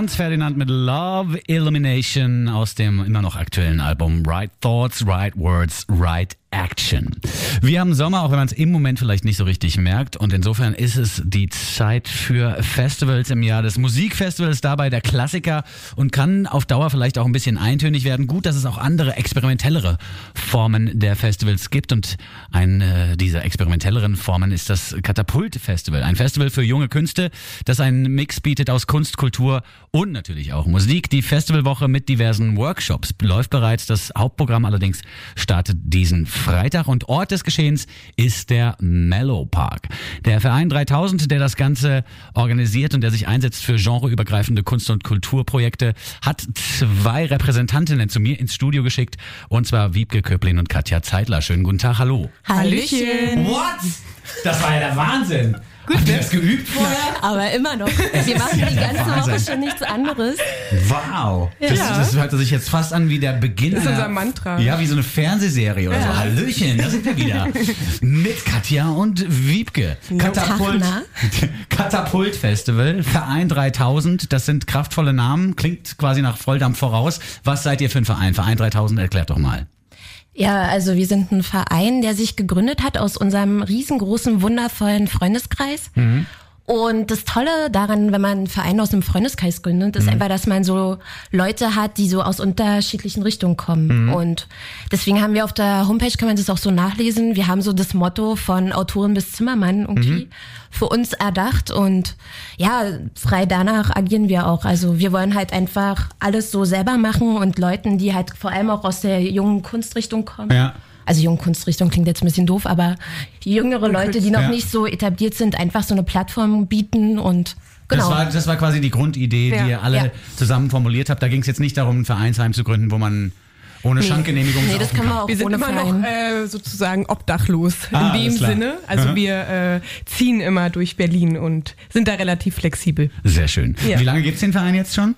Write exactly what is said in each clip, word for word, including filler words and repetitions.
Franz Ferdinand mit Love Illumination aus dem immer noch aktuellen Album Right Thoughts, Right Words, Right Action. Wir haben Sommer, auch wenn man es im Moment vielleicht nicht so richtig merkt, und insofern ist es die Zeit für Festivals im Jahr des Musikfestivals, dabei der Klassiker, und kann auf Dauer vielleicht auch ein bisschen eintönig werden. Gut, dass es auch andere, experimentellere Formen der Festivals gibt, und eine dieser experimentelleren Formen ist das Katapult-Festival. Ein Festival für junge Künste, das einen Mix bietet aus Kunst, Kultur und natürlich auch Musik. Die Festivalwoche mit diversen Workshops läuft bereits. Das Hauptprogramm allerdings startet diesen Freitag, und Ort des Geschehens ist der Mellow Park. Der Verein dreitausend, der das Ganze organisiert und der sich einsetzt für genreübergreifende Kunst- und Kulturprojekte, hat zwei Repräsentantinnen zu mir ins Studio geschickt, und zwar Wiebke Köblin und Katja Zeitler. Schönen guten Tag, hallo. Hallöchen. What? Das war ja der Wahnsinn. Gut, habt ihr das geübt vorher? Aber immer noch. Wir machen die ganze Woche schon nichts anderes. Wow. Das, Ja. das hört sich jetzt fast an wie der Beginn. Das ist einer, unser Mantra. Ja, wie so eine Fernsehserie oder Ja. so. Hallöchen, da sind wir wieder. Mit Katja und Wiebke. Katapult, Tag, Katapult Festival, Verein dreitausend, das sind kraftvolle Namen, klingt quasi nach Volldampf voraus. Was seid ihr für ein Verein? Verein dreitausend, erklärt doch mal. Ja, also wir sind ein Verein, der sich gegründet hat aus unserem riesengroßen, wundervollen Freundeskreis. Mhm. Und das Tolle daran, wenn man einen Verein aus einem Freundeskreis gründet, ist Mhm. einfach, dass man so Leute hat, die so aus unterschiedlichen Richtungen kommen. Mhm. Und deswegen haben wir auf der Homepage, kann man das auch so nachlesen, wir haben so das Motto von Autorin bis Zimmermann irgendwie Mhm. für uns erdacht. Und ja, frei danach agieren wir auch. Also wir wollen halt einfach alles so selber machen und Leuten, die halt vor allem auch aus der jungen Kunstrichtung kommen. Ja. Also junge Kunstrichtung klingt jetzt ein bisschen doof, aber jüngere Leute, die noch Ja. nicht so etabliert sind, einfach so eine Plattform bieten und genau. Das war, das war quasi die Grundidee, die Ja. ihr alle Ja. zusammen formuliert habt. Da ging es jetzt nicht darum, ein Vereinsheim zu gründen, wo man ohne Schankgenehmigung Nee, das saufen kann man kann. auch Wir sind ohne immer Verein. noch äh, sozusagen obdachlos Ah, in dem alles klar. Sinne. Also Aha. wir äh, ziehen immer durch Berlin und sind da relativ flexibel. Sehr schön. Ja. Wie lange gibt's den Verein jetzt schon?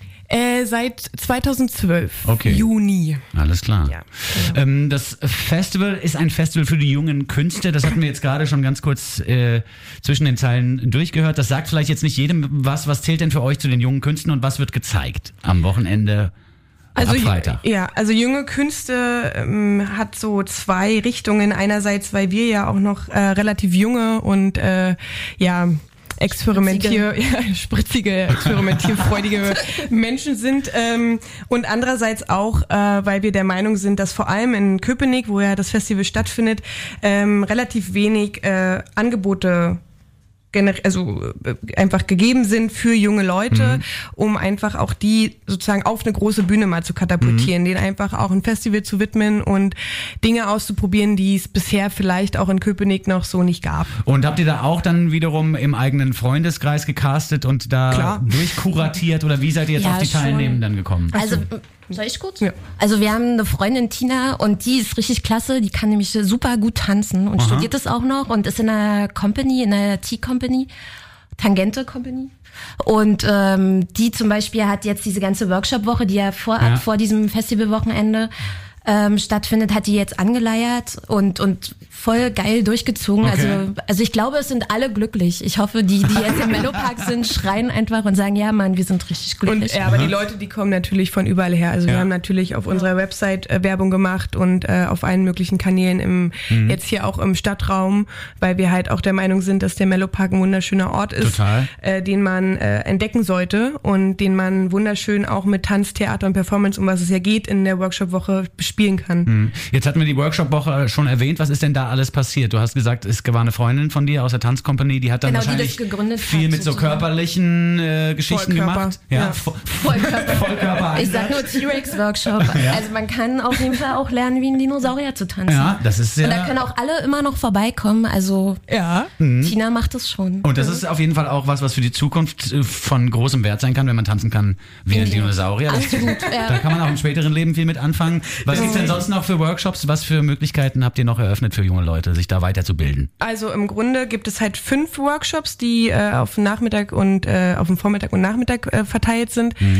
Äh, seit zweitausendzwölf, Okay. Juni. Alles klar. Ja, Ähm, das Festival ist ein Festival für die jungen Künste. Das hatten wir jetzt gerade schon ganz kurz äh, zwischen den Zeilen durchgehört. Das sagt vielleicht jetzt nicht jedem was. Was zählt denn für euch zu den jungen Künsten und was wird gezeigt am Wochenende? Also Ab Freitag. ja, also junge Künste ähm, hat so zwei Richtungen. Einerseits, weil wir ja auch noch äh, relativ junge und äh, ja experimentier, ja, spritzige, experimentierfreudige Menschen sind ähm, und andererseits auch, äh, weil wir der Meinung sind, dass vor allem in Köpenick, wo ja das Festival stattfindet, ähm, relativ wenig äh, Angebote gener- also äh, einfach gegeben sind für junge Leute, Mhm. um einfach auch die sozusagen auf eine große Bühne mal zu katapultieren, Mhm. denen einfach auch ein Festival zu widmen und Dinge auszuprobieren, die es bisher vielleicht auch in Köpenick noch so nicht gab. Und habt ihr da auch dann wiederum im eigenen Freundeskreis gecastet und da Klar. durchkuratiert, oder wie seid ihr jetzt Ja, auf die schon. Teilnehmenden gekommen? Also, soll ich kurz? Ja. Also wir haben eine Freundin, Tina, und die ist richtig klasse. Die kann nämlich super gut tanzen und Aha. studiert das auch noch und ist in einer Company, in einer Tea-Company, Tangente Company. Und ähm, die zum Beispiel hat jetzt diese ganze Workshop-Woche, die ja vorab Ja. vor diesem Festivalwochenende ähm, stattfindet, hat die jetzt angeleiert und und voll geil durchgezogen. Okay. Also also ich glaube, es sind alle glücklich. Ich hoffe, die, die jetzt im Mellow Park sind, schreien einfach und sagen, ja Mann, wir sind richtig Und glücklich. ja, aber die Leute, die kommen natürlich von überall her. Also Ja. wir haben natürlich auf unserer Website äh, Werbung gemacht und äh, auf allen möglichen Kanälen im Mhm. jetzt hier auch im Stadtraum, weil wir halt auch der Meinung sind, dass der Mellow Park ein wunderschöner Ort ist, Total. äh, den man äh, entdecken sollte und den man wunderschön auch mit Tanz, Theater und Performance, um was es ja geht, in der Workshop-Woche bespielen kann. Hm. Jetzt hatten wir die Workshop-Woche schon erwähnt. Was ist denn da alles passiert? Du hast gesagt, es war eine Freundin von dir aus der Tanzcompany, die hat dann Genau, die wahrscheinlich das gegründet viel hat, mit so sozusagen. körperlichen äh, Geschichten Vollkörper, gemacht. ja. Vo- Vollkörper. Vollkörper. Ich sag nur T-Rex-Workshop. Also man kann auf jeden Fall auch lernen, wie ein Dinosaurier zu tanzen. Ja, das ist sehr. Und da können auch alle immer noch vorbeikommen. Also Ja. Tina macht das schon. Und das ist auf jeden Fall auch was, was für die Zukunft äh, von großem Wert sein kann, wenn man tanzen kann wie ein Dinosaurier. Das, Absolut, ja. Da kann man auch im späteren Leben viel mit anfangen. Was gibt's denn sonst noch für Workshops? Was für Möglichkeiten habt ihr noch eröffnet für junge Leute, sich da weiterzubilden? Also im Grunde gibt es halt fünf Workshops, die äh, auf den Nachmittag und äh, auf den Vormittag und Nachmittag äh, verteilt sind.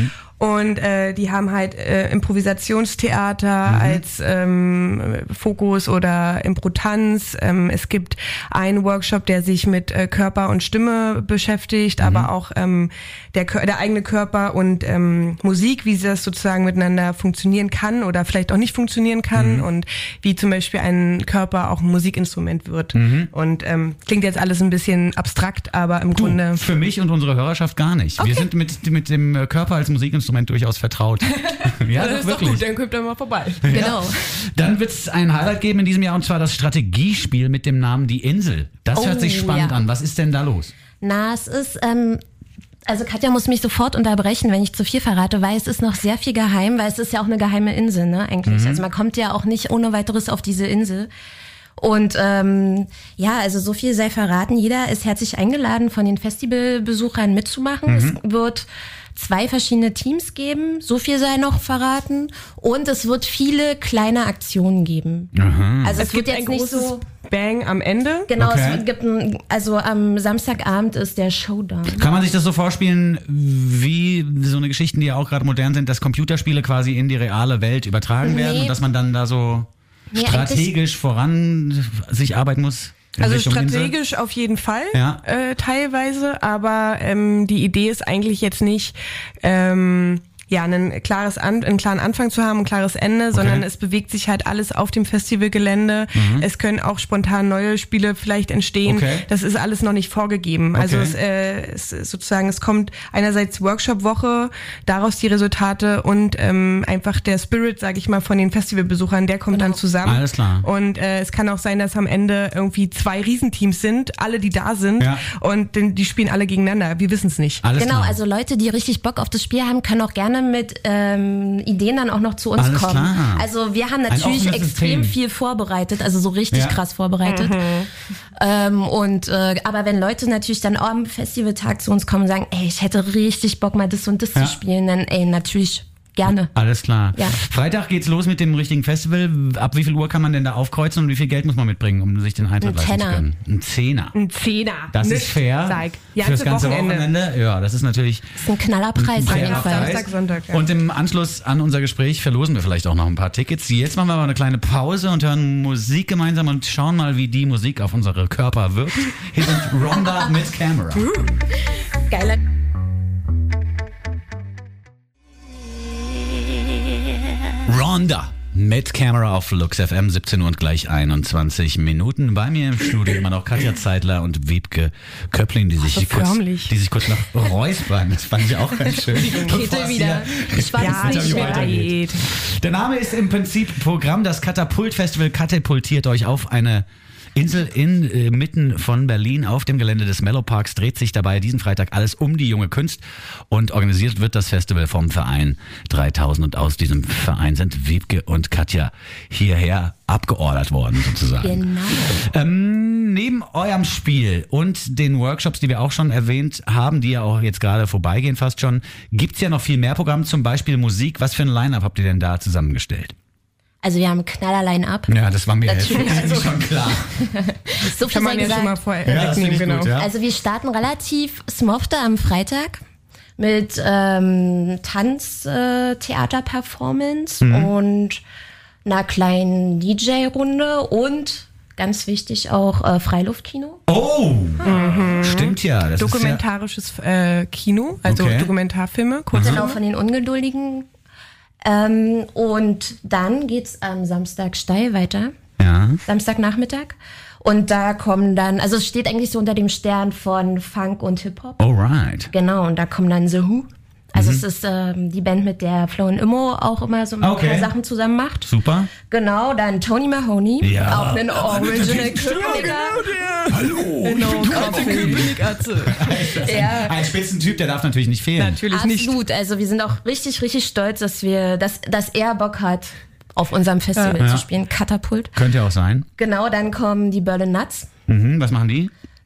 Und äh, die haben halt äh, Improvisationstheater mhm. als ähm, Fokus oder Impro-Tanz. Ähm, es gibt einen Workshop, der sich mit äh, Körper und Stimme beschäftigt, mhm. aber auch ähm, der, der eigene Körper und ähm, Musik, wie das sozusagen miteinander funktionieren kann oder vielleicht auch nicht funktionieren kann mhm. und wie zum Beispiel ein Körper auch ein Musikinstrument wird. Mhm. Und ähm, klingt jetzt alles ein bisschen abstrakt, aber im du, Grunde... Für mich und unsere Hörerschaft gar nicht. Okay. Wir sind mit, mit dem Körper als Musikinstrument durchaus vertraut. Ja, das ist wirklich. doch gut, dann kommt er mal vorbei. Ja. Genau. Dann wird es ein Highlight geben in diesem Jahr und zwar das Strategiespiel mit dem Namen Die Insel. Das oh, hört sich spannend ja. an. Was ist denn da los? Na, es ist... Ähm Also Katja muss mich sofort unterbrechen, wenn ich zu viel verrate, weil es ist noch sehr viel geheim, weil es ist ja auch eine geheime Insel, ne, eigentlich. Mhm. Also man kommt ja auch nicht ohne weiteres auf diese Insel. Und ähm, ja, also so viel sei verraten. Jeder ist herzlich eingeladen, von den Festivalbesuchern mitzumachen. Mhm. Es wird zwei verschiedene Teams geben, so viel sei noch verraten. Und es wird viele kleine Aktionen geben. Mhm. Also es, es wird gibt jetzt ein nicht so... Bang am Ende. Genau, okay. es gibt ein, also am Samstagabend ist der Showdown. Kann man sich das so vorspielen, wie so eine Geschichten, die ja auch gerade modern sind, dass Computerspiele quasi in die reale Welt übertragen werden nee. und dass man dann da so nee, strategisch voran sich arbeiten muss? Also strategisch Insel? Auf jeden Fall, ja. äh, teilweise, aber ähm, die Idee ist eigentlich jetzt nicht... Ähm, ja, ein klares An- einen klaren Anfang zu haben, ein klares Ende, okay. sondern es bewegt sich halt alles auf dem Festivalgelände. Mhm. Es können auch spontan neue Spiele vielleicht entstehen. Okay. Das ist alles noch nicht vorgegeben. Okay. Also es, äh, es sozusagen, es kommt einerseits Workshop-Woche, daraus die Resultate und ähm, einfach der Spirit, sage ich mal, von den Festivalbesuchern, der kommt genau. dann zusammen. Alles klar. Und äh, es kann auch sein, dass am Ende irgendwie zwei Riesenteams sind, alle, die da sind ja. und den, die spielen alle gegeneinander. Wir wissen es nicht. Alles genau, klar. Also Leute, die richtig Bock auf das Spiel haben, können auch gerne mit ähm, Ideen dann auch noch zu uns Alles kommen. Klar. Also wir haben natürlich extrem System. viel vorbereitet, also so richtig ja. krass vorbereitet. Mhm. Ähm, und äh, aber wenn Leute natürlich dann auch am Festivaltag zu uns kommen und sagen, ey, ich hätte richtig Bock mal das und das ja. zu spielen, dann ey, natürlich gerne. Alles klar. Ja. Freitag geht's los mit dem richtigen Festival. Ab wie viel Uhr kann man denn da aufkreuzen und wie viel Geld muss man mitbringen, um sich den Eintritt leisten zu können? Ein Zehner. Ein Zehner. Das Nicht ist fair. Sag. Für das ganze Wochenende. Wochenende. Ja, das ist natürlich... Das ist ein Knallerpreis. Ein ja. Samstag, Sonntag. Ja. Und im Anschluss an unser Gespräch verlosen wir vielleicht auch noch ein paar Tickets. Jetzt machen wir mal eine kleine Pause und hören Musik gemeinsam und schauen mal, wie die Musik auf unsere Körper wirkt. Hier sind Rhonda mit Camera. Geiler... Rhonda mit Camera auf Lux F M, siebzehn Uhr und gleich einundzwanzig Minuten. Bei mir im Studio immer noch Katja Zeitler und Wiebke Köppling, die sich, oh, kurz, die sich kurz noch räuspern. Das fand ich auch ganz schön. Kette wieder. Ich weiß ja, nicht mehr. Der Name ist im Prinzip Programm. Das Katapult-Festival katapultiert euch auf eine Insel in äh, mitten von Berlin auf dem Gelände des Mellow Parks. Dreht sich dabei diesen Freitag alles um die junge Kunst und organisiert wird das Festival vom Verein dreitausend und aus diesem Verein sind Wiebke und Katja hierher abgeordert worden sozusagen. Genau. Ähm, neben eurem Spiel und den Workshops, die wir auch schon erwähnt haben, die ja auch jetzt gerade vorbeigehen fast schon, gibt's ja noch viel mehr Programm, zum Beispiel Musik. Was für ein Line-Up habt ihr denn da zusammengestellt? Also wir haben ein Knaller-Line-Up. Ja, das war mir Natürlich. Also, schon klar. So viel kann man sei ja gesagt. schon mal vorher ja, wegnehmen, genau. Gut, ja. Also wir starten relativ smofte am Freitag mit ähm, Tanz-Theater-Performance mhm. und einer kleinen D J-Runde und ganz wichtig auch äh, Freiluftkino. Oh, mhm. Stimmt ja. Das Dokumentarisches ist ja äh, Kino, also okay. Dokumentarfilme. Genau, von den Ungeduldigen. Ähm, und dann geht's am Samstag steil weiter. Ja. Samstagnachmittag. Und da kommen dann, also es steht eigentlich so unter dem Stern von Funk und Hip-Hop. Alright. Genau, und da kommen dann The Who. Also Mhm. es ist ähm, die Band, mit der Flo und Immo auch immer so ein Okay. paar Sachen zusammen macht. Super. genau, dann Tony Mahoney. Ja. Auch ein Original Königer. Hallo. Genau, Königatze. Ja. Ein Spitzentyp, der darf natürlich nicht fehlen. Natürlich nicht. Absolut, also wir sind auch richtig, richtig stolz, dass wir, dass, dass er Bock hat, auf unserem Festival Ja. zu spielen. Katapult. Könnte auch sein. Genau, dann kommen die Berlin Nuts. Mhm. Was machen die?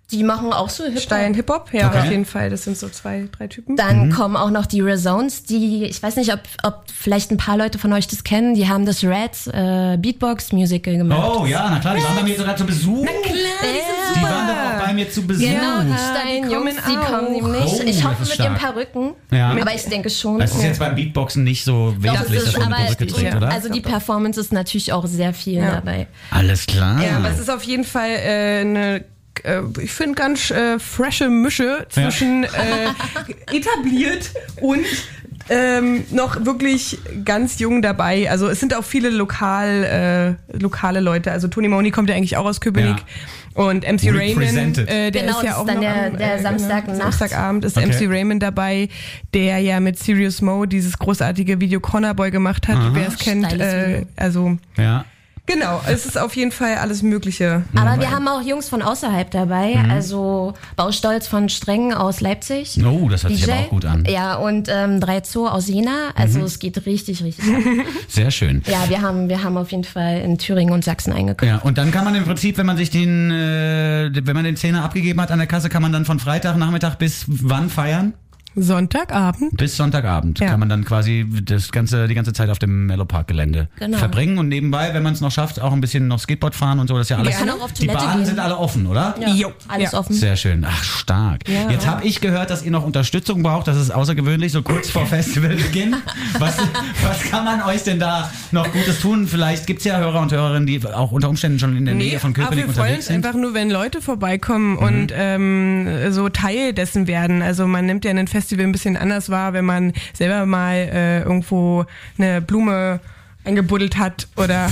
Die machen auch so Hip-Hop. Steilen Hip-Hop, ja, Okay. auf jeden Fall. Das sind so zwei, drei Typen. Dann Mhm. kommen auch noch die Razones, die, ich weiß nicht, ob, ob vielleicht ein paar Leute von euch das kennen, die haben das Red äh, Beatbox Musical gemacht. Oh ja, na klar, die waren bei mir sogar zu Besuch. Ja. Die waren doch auch bei mir zu Besuch. Genau, die die Stein-Jungs, kommen die auch. kommen nämlich. Oh, ich das hoffe ist mit ihren stark. Perücken, Ja. aber ich denke schon. Das ist jetzt beim Beatboxen nicht so Doch, wesentlich, es dass ist, man eine aber Perücke trägt, ja. oder? also die Performance ist natürlich auch sehr viel Ja. dabei. Alles klar. Ja, aber es ist auf jeden Fall äh, eine, äh, ich finde, ganz äh, frische Mische zwischen äh, etabliert und ähm, noch wirklich ganz jung dabei. Also es sind auch viele lokal, äh, lokale Leute. Also Tony Maoni kommt ja eigentlich auch aus Köpenick. Ja. Und M C Raymond, Represented. äh, der Genau, ist ja das auch ist dann noch der- am, der äh, Samstagnacht. Samstagabend ist Okay. M C Raymond dabei, der ja mit Serious Mo dieses großartige Video Corner Boy gemacht hat, wer es kennt. Steiles Äh, Video. also Ja. genau, es ist auf jeden Fall alles Mögliche. Aber wir haben auch Jungs von außerhalb dabei, also Baustolz von Streng aus Leipzig. Oh, das hört sich D J. aber auch gut an. Ja, und ähm, drei Zoo aus Jena. Also es geht richtig, richtig ab. Sehr schön. Ja, wir haben, wir haben auf jeden Fall in Thüringen und Sachsen eingekauft. Ja, und dann kann man im Prinzip, wenn man sich den, äh, wenn man den Zehner abgegeben hat an der Kasse, kann man dann von Freitagnachmittag bis wann feiern? Sonntagabend. Bis Sonntagabend Ja. kann man dann quasi das ganze, die ganze Zeit auf dem Mellow Park Gelände Genau. verbringen und nebenbei, wenn man es noch schafft, auch ein bisschen noch Skateboard fahren und so. Das ist ja alles. Man kann auch auf die Toilette Bahnen gehen. sind alle offen, oder? Ja, Jo. alles Ja. offen. Sehr schön. Ach, stark. Ja. Jetzt habe ich gehört, dass ihr noch Unterstützung braucht. Das ist außergewöhnlich, so kurz vor Festivalbeginn. Was, was kann man euch denn da noch Gutes tun? Vielleicht gibt's ja Hörer und Hörerinnen, die auch unter Umständen schon in der Nähe von aber Köpenick wir freuen unterwegs uns sind. einfach nur, wenn Leute vorbeikommen und ähm, so Teil dessen werden. Also man nimmt ja ein Festival ein bisschen anders wahr, wenn man selber mal äh, irgendwo eine Blume eingebuddelt hat oder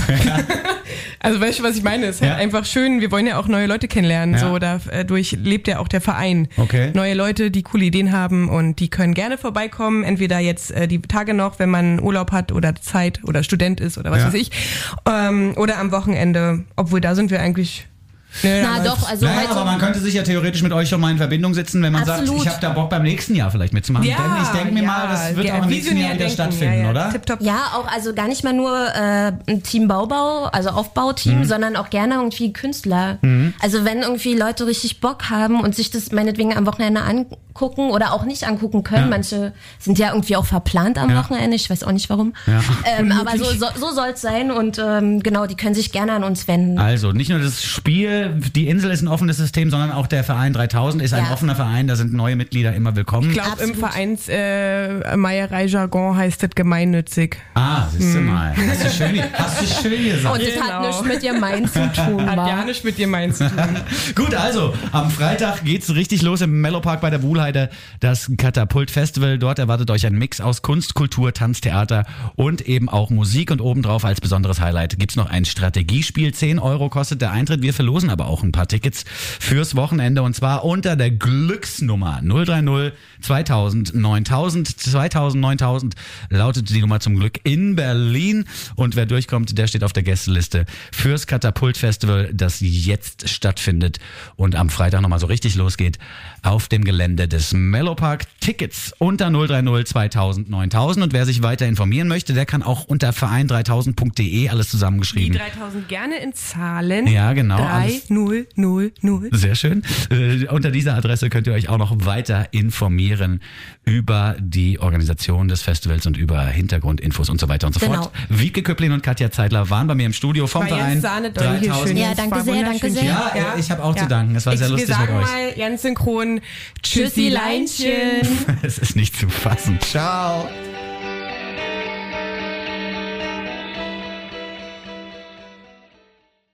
also weißt du, was ich meine? Es ist Ja. halt einfach schön, wir wollen ja auch neue Leute kennenlernen, Ja. so dadurch lebt ja auch der Verein. Okay. Neue Leute, die coole Ideen haben und die können gerne vorbeikommen, entweder jetzt äh, die Tage noch, wenn man Urlaub hat oder Zeit oder Student ist oder was Ja. weiß ich, ähm, oder am Wochenende, obwohl da sind wir eigentlich ne, Na aber- doch, also naja, heute, aber man könnte sich ja theoretisch mit euch schon mal in Verbindung setzen, wenn man Absolut. sagt, ich habe da Bock beim nächsten Jahr vielleicht mitzumachen. Ja, Denn ich denke mir ja, mal, das wird ja, auch im nächsten Jahr visionär wieder denken, stattfinden, ja, ja. oder? Tipptopp. ja, auch also gar nicht mal nur äh, ein Team Baubau, also Aufbauteam, sondern auch gerne irgendwie Künstler. Also wenn irgendwie Leute richtig Bock haben und sich das meinetwegen am Wochenende angucken oder auch nicht angucken können. Ja. Manche sind ja irgendwie auch verplant am Ja. Wochenende, ich weiß auch nicht warum. Ja. Ähm, aber so, so, so soll es sein und ähm, genau, die können sich gerne an uns wenden. Also, nicht nur das Spiel, die Insel ist ein offenes System, sondern auch der Verein dreitausend ist ein Ja. offener Verein, da sind neue Mitglieder immer willkommen. Ich glaube, im Absolut. Vereins äh, Meierei-Jargon heißt das gemeinnützig. Ah, siehst du mal. Hast du schön, hast du schön gesagt. Und das hat Genau. nichts mit ihr Main zu tun. Hat wa? ja nicht mit dir meins zu tun. Gut, also, am Freitag geht's richtig los im Mellow Park bei der Wuhlheide, das Katapult Festival. Dort erwartet euch ein Mix aus Kunst, Kultur, Tanz, Theater und eben auch Musik. Und obendrauf als besonderes Highlight gibt's noch ein Strategiespiel. zehn Euro kostet der Eintritt. Wir verlosen aber auch ein paar Tickets fürs Wochenende und zwar unter der Glücksnummer null drei null zweitausend neuntausend. zweitausend neuntausend lautet die Nummer zum Glück in Berlin. Und wer durchkommt, der steht auf der Gästeliste fürs Katapult Festival, das jetzt stattfindet und am Freitag nochmal so richtig losgeht auf dem Gelände des Mellow Park. Tickets unter null drei null zweitausend neuntausend. Und wer sich weiter informieren möchte, der kann auch unter verein dreitausend punkt de alles Die zusammengeschrieben. dreitausend gerne in Zahlen. Ja, genau, drei alles- null null null. Sehr schön. Äh, unter dieser Adresse könnt ihr euch auch noch weiter informieren über die Organisation des Festivals und über Hintergrundinfos und so weiter und so Genau. fort. Wiebke Köplin und Katja Zeitler waren bei mir im Studio vom War Verein jetzt Sahnedoll hier schön. Ja, Jens. danke War sehr, wunderschön. danke sehr. Ja, äh, ich habe auch zu danken. Es war ich, sehr lustig wir sagen mit euch. mal ganz synchron Tschüssi Leinchen. Es ist nicht zu fassen. Ciao.